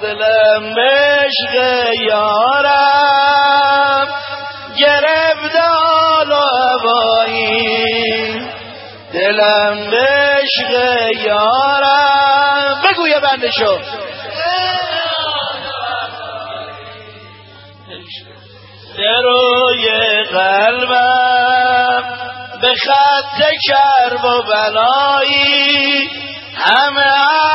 دلم عشق یارم گرفت حال و هوایی، دلم عشق یارم. بگو یه بندشو. دروی قلبم به خط کرب و بلایی، همه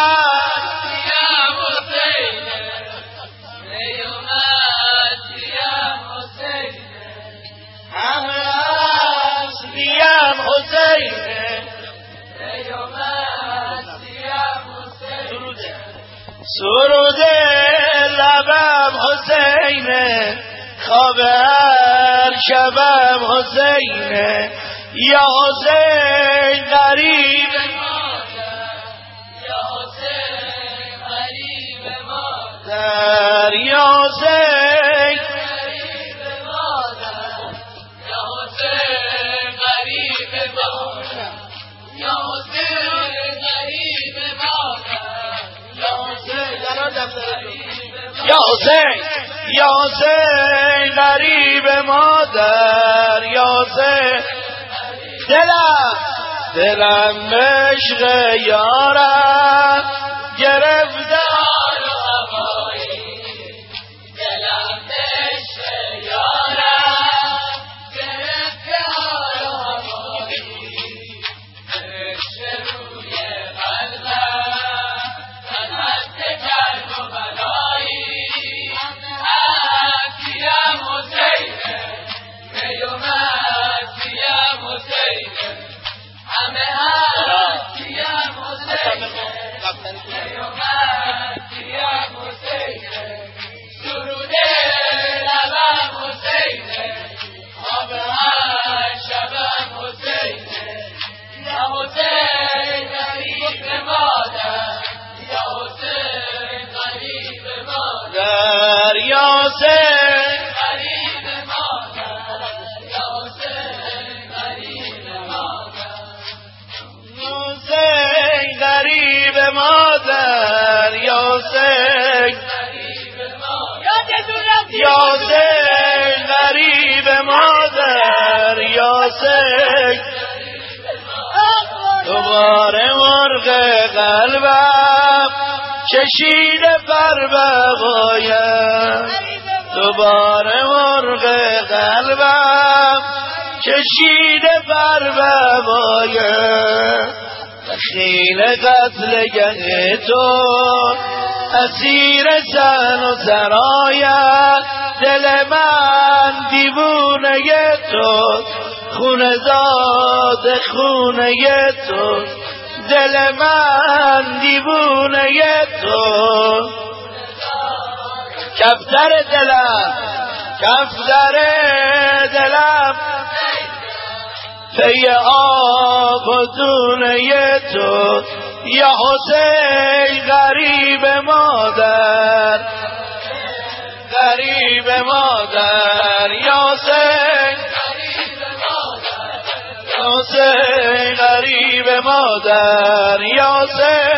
سرود لبم حسینه، خواب هر شبم حسینه، یا حسین غریب یا حسین غریب مادر، یا حسین غریب مادر، یا حسین غریب مادر، یا حسین غریب مادر، یا حسین یا حسین یا حسین غریب مادر، یا حسین دلم عشق یارم گرفت حال و هوایی، دلم عشق یارم گرفت حال و هوایی، عشق روی قلبم خط کرب و بلایی، هستیم حسینه میومدیم حسینه، همه هستیم حسینه میومدیم حسینه، سرود لبم حسینه، خواب هر شبم حسینه، یا حسین غریب مادر، یا حسین غریب مادر، یا حسین غریب مادر، یا حسین غریب مادر، حسین غریب مادر، یا حسین غریب مادر، یا حسین غریب مادر، یا حسین دوباره مرغ قلبم چشید پر بقایم، دوباره مرغ قلبم چشید پر بقایم، دخیل قتلگه تو اسیر سن و سرایم، دل من دیوونه تو خونه زاد خونه تو، دل من دیوونه تو، کفتر دلم پی آب و دونه تو، یا حسین غریب مادر، غریب مادر، یا حسین حسین غریب مادر، یا حسین